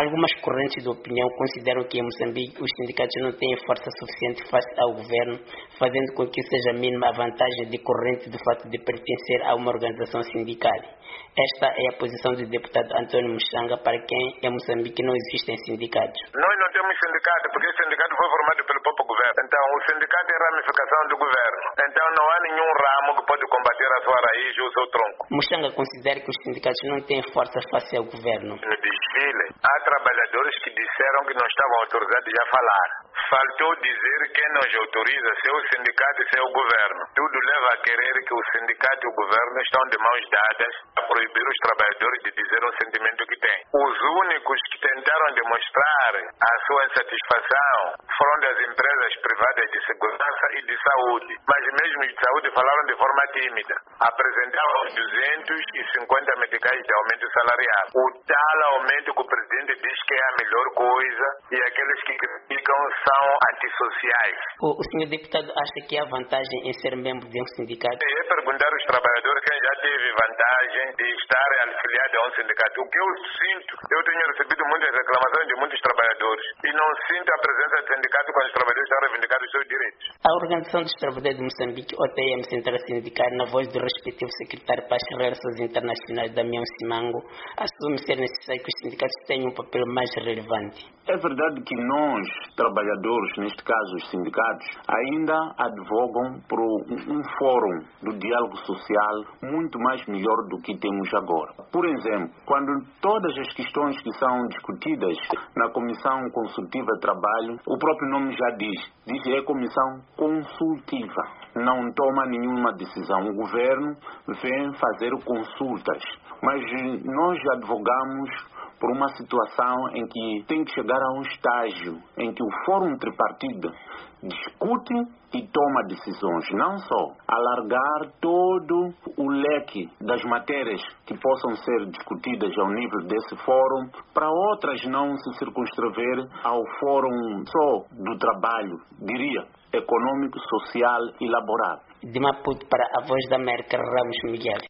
Algumas correntes de opinião consideram que em Moçambique os sindicatos não têm força suficiente face ao governo, fazendo com que seja mínima a vantagem decorrente do fato de pertencer a uma organização sindical. Esta é a posição do deputado Antônio Muxanga, para quem em Moçambique não existem sindicatos. Nós não temos sindicato, porque o sindicato foi formado pelo próprio governo. Então, o sindicato é ramificação do governo. Então, não há nenhum ramo que pode combater a sua raiz ou o seu tronco. Muxanga considera que os sindicatos não têm força face ao governo. No desfile, há trabalhadores que disseram que não estavam autorizados a falar. Faltou dizer quem nos autoriza, se é o sindicato e se é o governo. Tudo leva a querer que o sindicato e o governo estão de mãos dadas a proibir os trabalhadores de dizer o sentimento que têm. Os únicos que tentaram demonstrar a sua insatisfação foram das empresas privadas de segurança e de saúde. Mas mesmo de saúde falaram de forma tímida. Apresentavam 250 medicais de aumento salarial. O tal aumento que o presidente diz que é a melhor coisa e aqueles que criticam são antissociais. O senhor deputado acha que há vantagem em ser membro de um sindicato? É perguntar aos trabalhadores quem já teve vantagem de estar afiliado a um sindicato. O que eu sinto, eu tenho recebido muitas reclamações de muitos trabalhadores e não sinto a presença do sindicato quando os trabalhadores estão reivindicando os seus direitos. A Organização dos Trabalhadores de Moçambique, OTM Central Sindical, na voz do respectivo secretário para as Relações Internacionais, Damião Simango, assume ser necessário que os sindicatos tenham um papel mais relevante. É verdade que nós, trabalhadores, neste caso os sindicatos, ainda advogam por um fórum do diálogo social muito mais melhor do que temos agora. Por exemplo, quando todas as questões que são discutidas na Comissão Consultiva de Trabalho, o próprio nome já diz que é Comissão Consultiva. Não toma nenhuma decisão. O governo vem fazer consultas. Mas nós advogamos por uma situação em que tem que chegar a um estágio em que o Fórum Tripartite discute e toma decisões, não só alargar todo o leque das matérias que possam ser discutidas ao nível desse fórum, para outras não se circunscrever ao fórum só do trabalho, diria, econômico, social e laboral. De Maputo para a Voz da América, Ramos Miguel.